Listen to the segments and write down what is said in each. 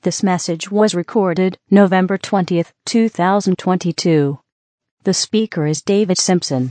This message was recorded November 20th, 2022. The speaker is David Simpson.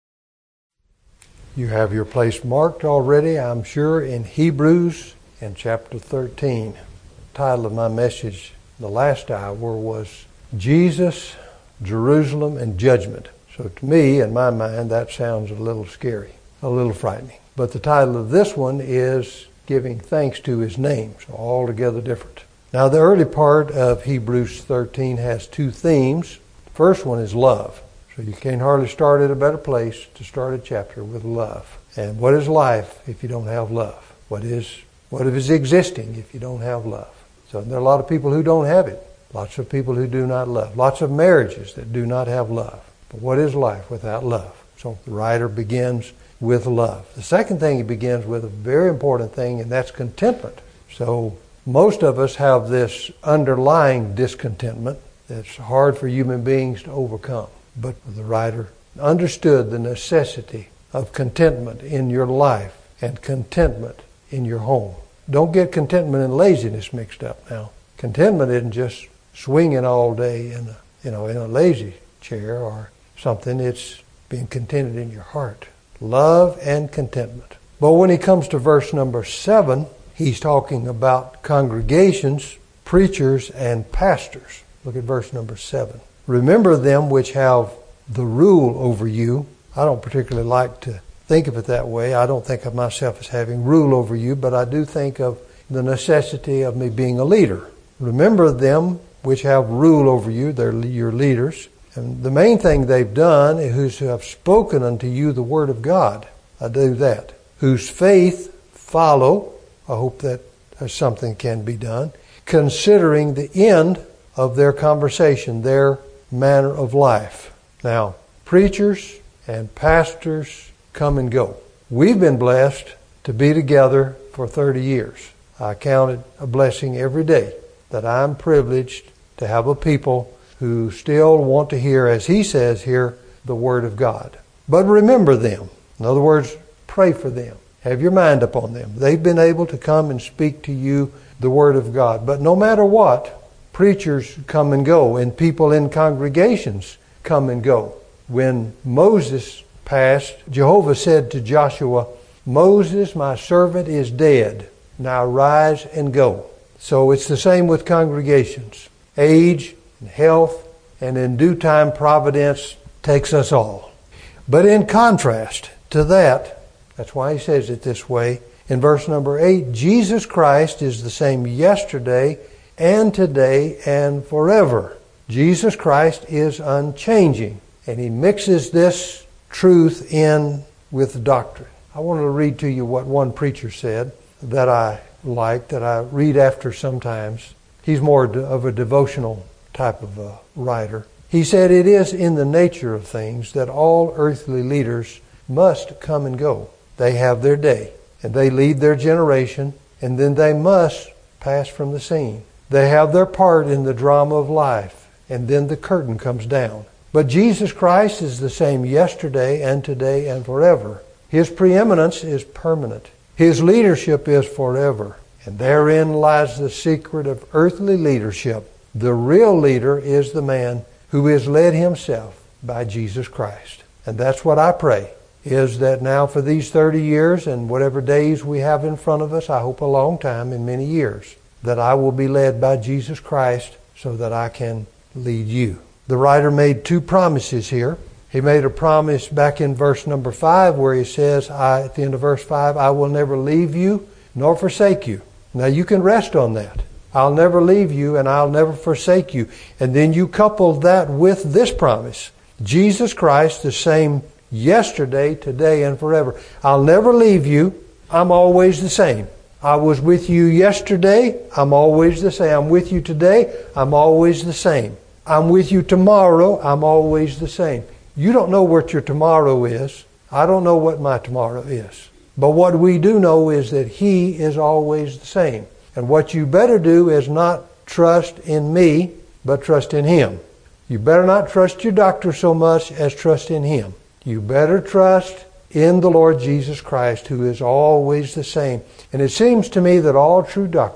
You have your place marked already, I'm sure, in Hebrews in chapter 13. The title of my message the last hour was Jesus, Jerusalem, and Judgment. So to me, in my mind, that sounds a little scary, a little frightening. But the title of this one is Giving Thanks to His Name, so altogether different. Now, the early part of Hebrews 13 has two themes. The first one is love. So you can't hardly start at a better place to start a chapter with love. And what is life if you don't have love? What is existing if you don't have love? So there are a lot of people who don't have it. Lots of people who do not love. Lots of marriages that do not have love. But what is life without love? So the writer begins with love. The second thing he begins with, a very important thing, and that's contentment. So most of us have this underlying discontentment that's hard for human beings to overcome. But the writer understood the necessity of contentment in your life and contentment in your home. Don't get contentment and laziness mixed up now. Contentment isn't just swinging all day in a lazy chair or something. It's being contented in your heart. Love and contentment. But when he comes to verse number 7, he's talking about congregations, preachers, and pastors. Look at verse number 7. Remember them which have the rule over you. I don't particularly like to think of it that way. I don't think of myself as having rule over you, but I do think of the necessity of me being a leader. Remember them which have rule over you. They're your leaders. And the main thing they've done is who have spoken unto you the word of God. I do that. Whose faith follow. I hope that something can be done. Considering the end of their conversation, their manner of life. Now, preachers and pastors come and go. We've been blessed to be together for 30 years. I count it a blessing every day that I'm privileged to have a people who still want to hear, as he says here, the Word of God. But remember them. In other words, pray for them. Have your mind upon them. They've been able to come and speak to you the Word of God. But no matter what, preachers come and go, and people in congregations come and go. When Moses passed, Jehovah said to Joshua, Moses, my servant, is dead. Now rise and go. So it's the same with congregations. Age and health, and in due time providence takes us all. But in contrast to that, that's why he says it this way, in verse number 8, Jesus Christ is the same yesterday and today and forever. Jesus Christ is unchanging. And he mixes this truth in with doctrine. I want to read to you what one preacher said that I like, that I read after sometimes. He's more of a devotional type of a writer. He said, it is in the nature of things that all earthly leaders must come and go. They have their day, and they lead their generation, and then they must pass from the scene. They have their part in the drama of life, and then the curtain comes down. But Jesus Christ is the same yesterday and today and forever. His preeminence is permanent. His leadership is forever. And therein lies the secret of earthly leadership. The real leader is the man who is led himself by Jesus Christ. And that's what I pray, is that now for these 30 years and whatever days we have in front of us, I hope a long time in many years, that I will be led by Jesus Christ so that I can lead you. The writer made two promises here. He made a promise back in verse number 5 where he says, at the end of verse 5, I will never leave you nor forsake you. Now you can rest on that. I'll never leave you and I'll never forsake you. And then you couple that with this promise. Jesus Christ, the same yesterday, today, and forever. I'll never leave you. I'm always the same. I was with you yesterday. I'm always the same. I'm with you today. I'm always the same. I'm with you tomorrow. I'm always the same. You don't know what your tomorrow is. I don't know what my tomorrow is. But what we do know is that He is always the same. And what you better do is not trust in me, but trust in Him. You better not trust your doctor so much as trust in Him. You better trust in the Lord Jesus Christ, who is always the same. And it seems to me that all true doctrine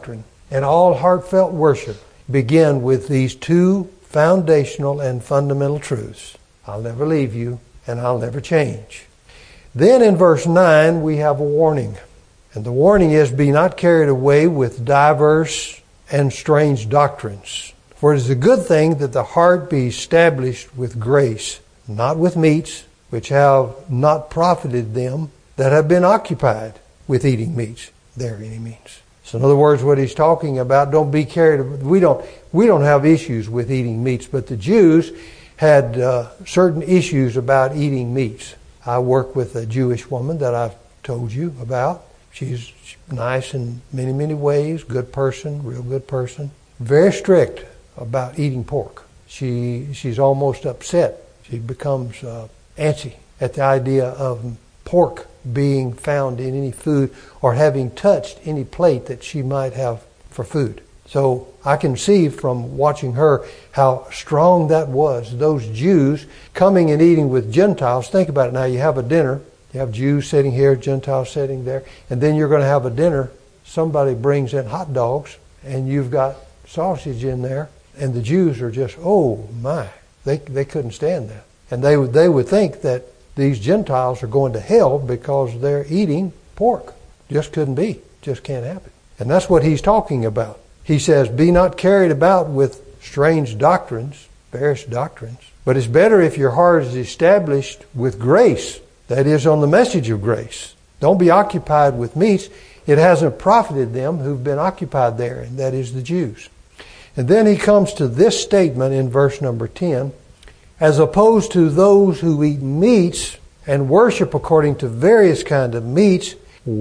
and all heartfelt worship begin with these two foundational and fundamental truths. I'll never leave you, and I'll never change. Then in verse 9, we have a warning. And the warning is, be not carried away with diverse and strange doctrines. For it is a good thing that the heart be established with grace, not with meats, which have not profited them that have been occupied with eating meats. There any means. So in other words, what he's talking about, don't be carried away. We don't have issues with eating meats, but the Jews had certain issues about eating meats. I work with a Jewish woman that I've told you about. She's nice in many, many ways, good person, real good person. Very strict about eating pork. She's almost upset. She becomes antsy at the idea of pork being found in any food or having touched any plate that she might have for food. So I can see from watching her how strong that was. Those Jews coming and eating with Gentiles. Think about it now. You have a dinner. You have Jews sitting here, Gentiles sitting there. And then you're going to have a dinner. Somebody brings in hot dogs and you've got sausage in there. And the Jews are just, oh my. They couldn't stand that. And they would think that these Gentiles are going to hell because they're eating pork. Just couldn't be. Just can't happen. And that's what he's talking about. He says, be not carried about with strange doctrines, various doctrines, but it's better if your heart is established with grace, that is, on the message of grace. Don't be occupied with meats. It hasn't profited them who've been occupied there, and that is the Jews. And then he comes to this statement in verse number 10, as opposed to those who eat meats and worship according to various kinds of meats,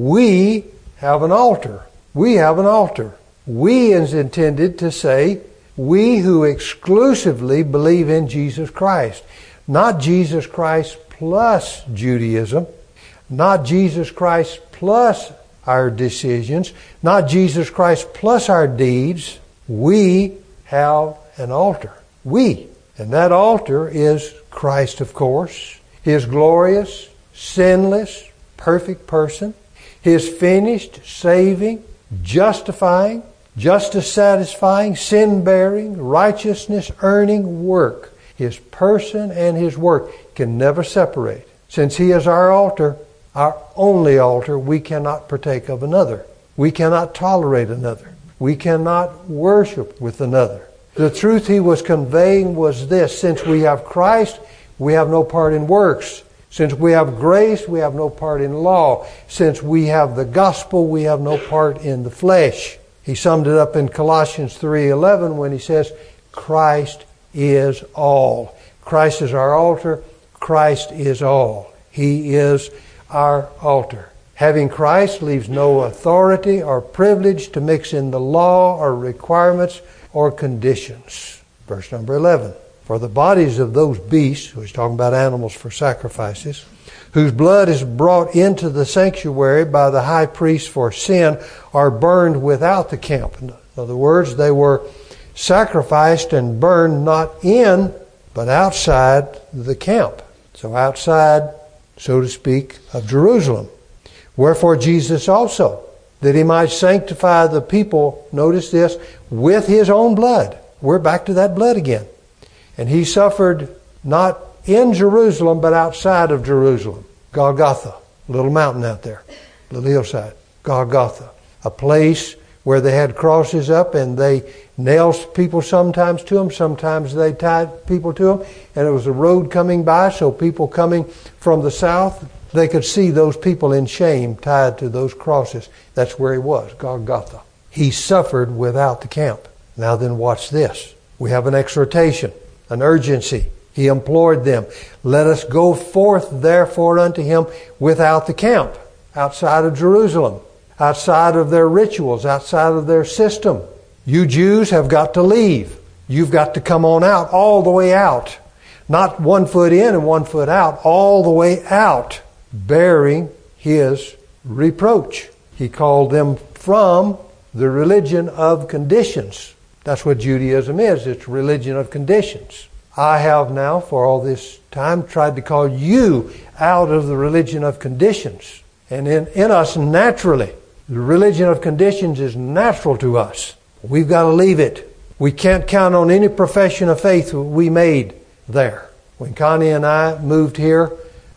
we have an altar. We have an altar. We is intended to say, we who exclusively believe in Jesus Christ. Not Jesus Christ plus Judaism. Not Jesus Christ plus our decisions. Not Jesus Christ plus our deeds. We have an altar. We. And that altar is Christ, of course. His glorious, sinless, perfect person. His finished, saving, justifying, justice satisfying, sin bearing, righteousness earning work. His person and His work can never separate. Since He is our altar, our only altar, we cannot partake of another. We cannot tolerate another. We cannot worship with another. The truth he was conveying was this: since we have Christ, we have no part in works. Since we have grace, we have no part in law. Since we have the gospel, we have no part in the flesh. He summed it up in Colossians 3:11 when he says, Christ is all. Christ is our altar. Christ is all. He is our altar. Having Christ leaves no authority or privilege to mix in the law or requirements or conditions. Verse number 11. For the bodies of those beasts, he's talking about animals for sacrifices, whose blood is brought into the sanctuary by the high priest for sin, are burned without the camp. In other words, they were sacrificed and burned not in, but outside the camp. So outside, so to speak, of Jerusalem. Wherefore Jesus also, that he might sanctify the people, notice this, with his own blood. We're back to that blood again. And he suffered not in Jerusalem, but outside of Jerusalem. Golgotha, a little mountain out there, a little hillside. Golgotha, a place where they had crosses up and they nailed people sometimes to them, sometimes they tied people to them. And it was a road coming by, so people coming from the south, they could see those people in shame tied to those crosses. That's where he was, Golgotha. He suffered without the camp. Now then watch this. We have an exhortation, an urgency. He implored them, let us go forth therefore unto him without the camp, outside of Jerusalem, outside of their rituals, outside of their system. You Jews have got to leave. You've got to come on out, all the way out. Not 1 foot in and 1 foot out, all the way out, bearing his reproach. He called them from the religion of conditions. That's what Judaism is. It's religion of conditions. I have now, for all this time, tried to call you out of the religion of conditions. And in us, naturally, the religion of conditions is natural to us. We've got to leave it. We can't count on any profession of faith we made there. When Connie and I moved here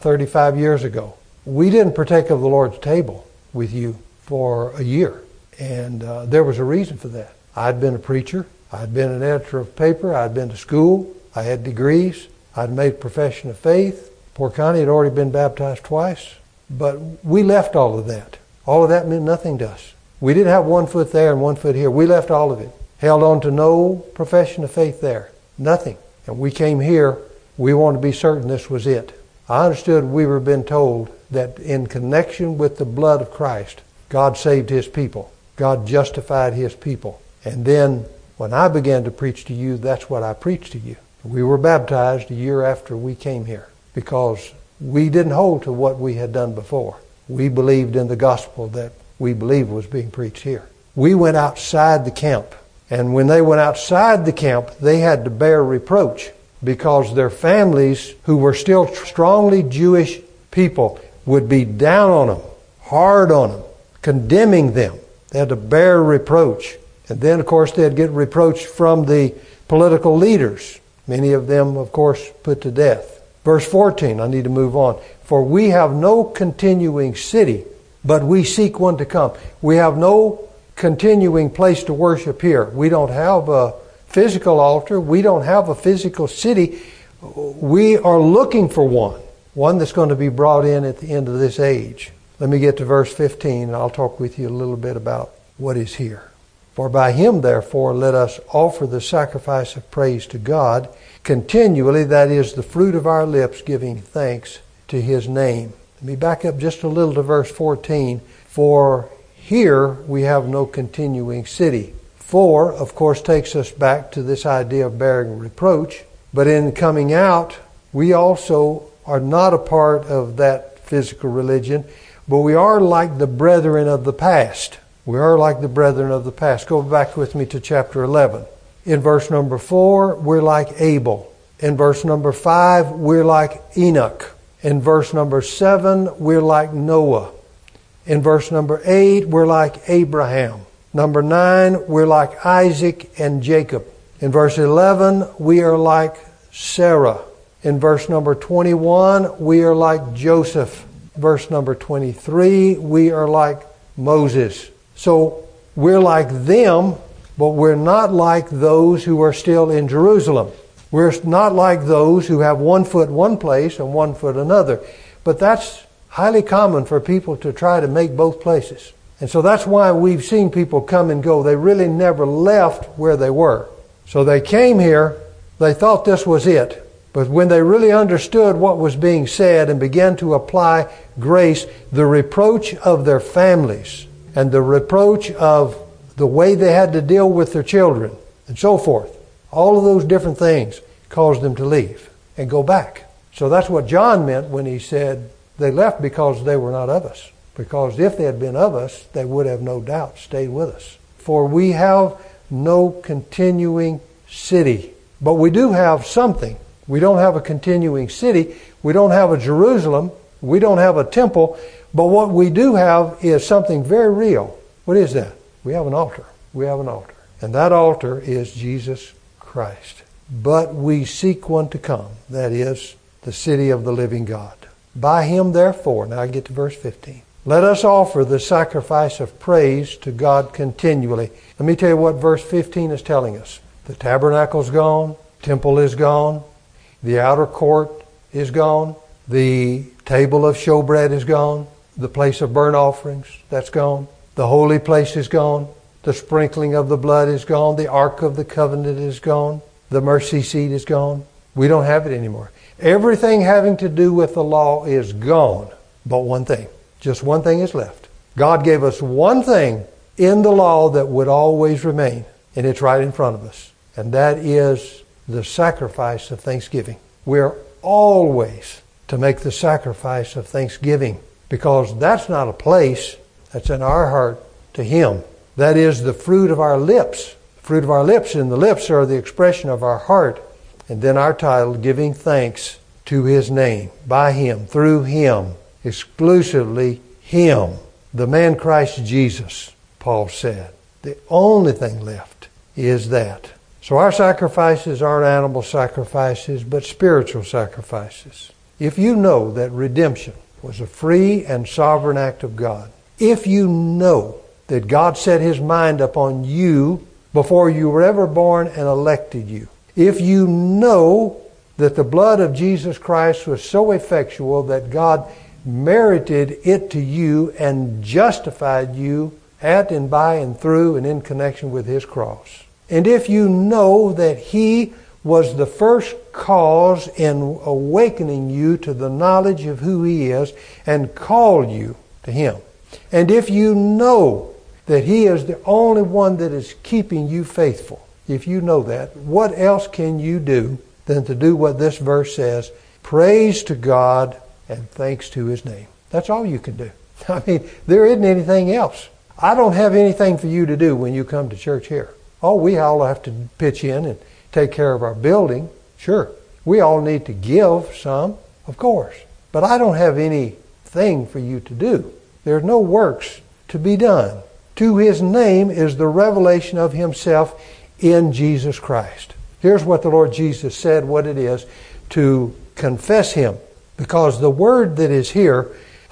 35 years ago, we didn't partake of the Lord's table with you for a year. And there was a reason for that. I'd been a preacher. I'd been an editor of paper. I'd been to school. I had degrees. I'd made a profession of faith. Poor Connie had already been baptized twice. But we left all of that. All of that meant nothing to us. We didn't have one foot there and one foot here. We left all of it. Held on to no profession of faith there. Nothing. And we came here. We wanted to be certain this was it. I understood we were being told that in connection with the blood of Christ, God saved His people. God justified His people. And then when I began to preach to you, that's what I preached to you. We were baptized a year after we came here because we didn't hold to what we had done before. We believed in the gospel that we believed was being preached here. We went outside the camp. And when they went outside the camp, they had to bear reproach because their families, who were still strongly Jewish people, would be down on them, hard on them, condemning them. They had to bear reproach. And then, of course, they'd get reproach from the political leaders. Many of them, of course, put to death. Verse 14, I need to move on. For we have no continuing city, but we seek one to come. We have no continuing place to worship here. We don't have a physical altar. We don't have a physical city. We are looking for one that's going to be brought in at the end of this age. Let me get to verse 15, and I'll talk with you a little bit about what is here. For by Him, therefore, let us offer the sacrifice of praise to God continually, that is, the fruit of our lips, giving thanks to His name. Let me back up just a little to verse 14. For here we have no continuing city. For, of course, takes us back to this idea of bearing reproach. But in coming out, we also are not a part of that physical religion, but we are like the brethren of the past. We are like the brethren of the past. Go back with me to chapter 11. In verse number 4, we're like Abel. In verse number 5, we're like Enoch. In verse number 7, we're like Noah. In verse number 8, we're like Abraham. Number 9, we're like Isaac and Jacob. In verse 11, we are like Sarah. In verse number 21, we are like Joseph. Verse number 23, we are like Moses. So we're like them, but we're not like those who are still in Jerusalem. We're not like those who have one foot one place and one foot another. But that's highly common for people to try to make both places. And so that's why we've seen people come and go. They really never left where they were. So they came here, they thought this was it. But when they really understood what was being said and began to apply grace, the reproach of their families and the reproach of the way they had to deal with their children and so forth, all of those different things caused them to leave and go back. So that's what John meant when he said they left because they were not of us. Because if they had been of us, they would have no doubt stayed with us. For we have no continuing city. But we do have something. We don't have a continuing city. We don't have a Jerusalem. We don't have a temple. But what we do have is something very real. What is that? We have an altar. We have an altar. And that altar is Jesus Christ. But we seek one to come. That is the city of the living God. By Him, therefore, now I get to verse 15. Let us offer the sacrifice of praise to God continually. Let me tell you what verse 15 is telling us. The tabernacle's gone. Temple is gone. The outer court is gone. The table of showbread is gone. The place of burnt offerings, that's gone. The holy place is gone. The sprinkling of the blood is gone. The Ark of the Covenant is gone. The mercy seat is gone. We don't have it anymore. Everything having to do with the law is gone. But one thing. Just one thing is left. God gave us one thing in the law that would always remain. And it's right in front of us. And that is the sacrifice of thanksgiving. We're always to make the sacrifice of thanksgiving. Because that's not a place. That's in our heart to Him. That is the fruit of our lips. The fruit of our lips, and the lips are the expression of our heart. And then our title, giving thanks to His name. By Him, through Him, exclusively Him. The man Christ Jesus, Paul said. The only thing left is that. So our sacrifices aren't animal sacrifices, but spiritual sacrifices. If you know that redemption was a free and sovereign act of God, if you know that God set His mind upon you before you were ever born and elected you, if you know that the blood of Jesus Christ was so effectual that God merited it to you and justified you at and by and through and in connection with His cross, and if you know that He was the first cause in awakening you to the knowledge of who He is and called you to Him, and if you know that He is the only one that is keeping you faithful, if you know that, what else can you do than to do what this verse says? Praise to God and thanks to His name. That's all you can do. I mean, there isn't anything else. I don't have anything for you to do when you come to church here. Oh, we all have to pitch in and take care of our building. Sure. We all need to give some, of course. But I don't have anything for you to do. There's no works to be done. To His name is the revelation of Himself in Jesus Christ. Here's what the Lord Jesus said, what it is to confess Him. Because the word that is here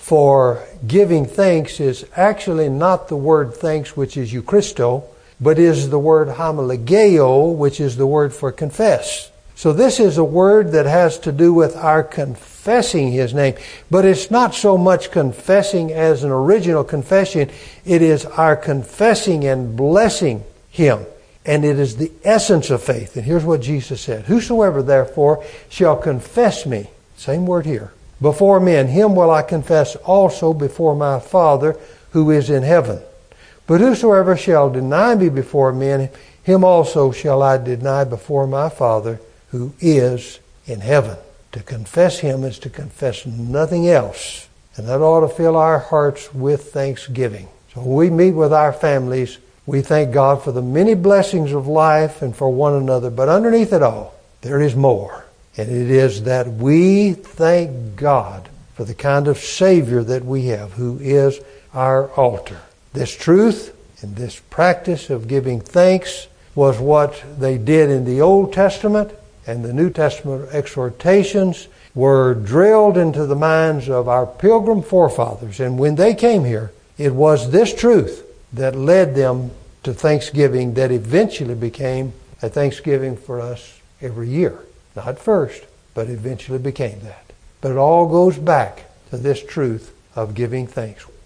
for giving thanks is actually not the word thanks, which is Eucharisto, but is the word homologeo, which is the word for confess. So this is a word that has to do with our confessing His name. But it's not so much confessing as an original confession. It is our confessing and blessing Him. And it is the essence of faith. And here's what Jesus said. Whosoever therefore shall confess me, same word here, before men, him will I confess also before my Father who is in heaven. But whosoever shall deny me before men, him also shall I deny before my Father who is in heaven. To confess Him is to confess nothing else. And that ought to fill our hearts with thanksgiving. So when we meet with our families, we thank God for the many blessings of life and for one another. But underneath it all, there is more. And it is that we thank God for the kind of Savior that we have, who is our altar. This truth and this practice of giving thanks was what they did in the Old Testament, and the New Testament exhortations were drilled into the minds of our pilgrim forefathers. And when they came here, it was this truth that led them to Thanksgiving that eventually became a Thanksgiving for us every year. Not first, but eventually became that. But it all goes back to this truth of giving thanks.